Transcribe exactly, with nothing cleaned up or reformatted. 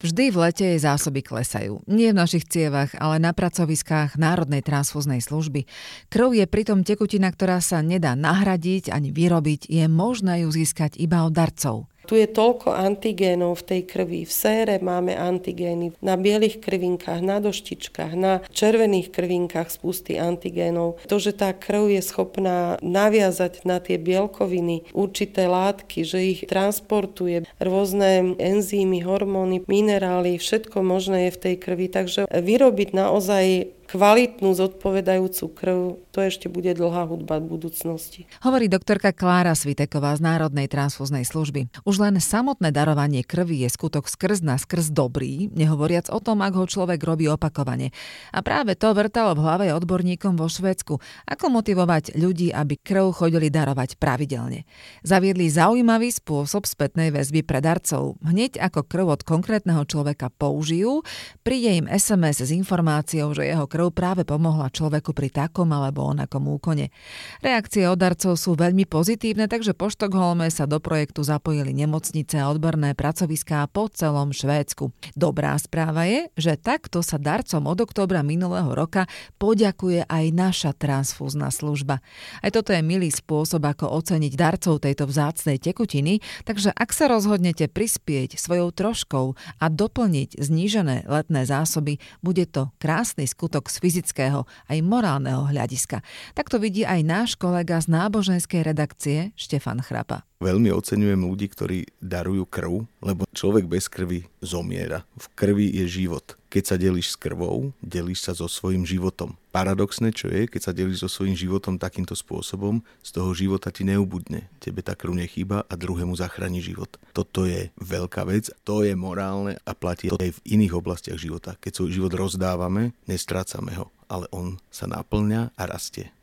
Vždy v lete jej zásoby klesajú. Nie v našich cievach, ale na pracoviskách Národnej transfúznej služby. Krv je pritom tekutina, ktorá sa nedá nahradiť ani vyrobiť. Je možné ju získať iba od darcov. Tu je toľko antigénov v tej krvi. V sére máme antigény, na bielých krvinkách, na doštičkách, na červených krvinkách spusty antigénov. To, že tá krv je schopná naviazať na tie bielkoviny určité látky, že ich transportuje, rôzne enzymy, hormóny, minerály, všetko možné je v tej krvi. Takže vyrobiť naozaj kvalitnú, zodpovedajúcu krv, to ešte bude dlhá hudba v budúcnosti. Hovorí doktorka Klára Sviteková z Národnej transfúznej služby. Už len samotné darovanie krvi je skutok skrz na skrz dobrý, nehovoriac o tom, ak ho človek robí opakovane. A práve to vrtalo v hlave odborníkom vo Švédsku. Ako motivovať ľudí, aby krv chodili darovať pravidelne. Zaviedli zaujímavý spôsob spätnej väzby pre darcov. Hneď ako krv od konkrétneho človeka použijú, príde im es em es s informáciou, že jeho krv práve pomohla človeku pri takom alebo onakom úkone. Reakcie od darcov sú veľmi pozitívne, takže po Štokholme sa do projektu zapojili nemocnice a odborné pracoviská po celom Švédsku. Dobrá správa je, že takto sa darcom od októbra minulého roka poďakuje aj naša transfúzna služba. Aj toto je milý spôsob, ako oceniť darcov tejto vzácnej tekutiny, takže ak sa rozhodnete prispieť svojou troškou a doplniť znížené letné zásoby, bude to krásny skutok z fyzického aj morálneho hľadiska. Tak to vidí aj náš kolega z náboženskej redakcie Štefan Chrapa. Veľmi oceňujem ľudí, ktorí darujú krv, lebo človek bez krvi zomiera. V krvi je život. Keď sa delíš s krvou, delíš sa so svojím životom. Paradoxné, čo je, keď sa delíš so svojím životom takýmto spôsobom, z toho života ti neubudne. Tebe tá krv nechýba a druhému zachráni život. Toto je veľká vec, to je morálne a platí to aj v iných oblastiach života. Keď svoj život rozdávame, nestrácame ho, ale on sa naplňa a rastie.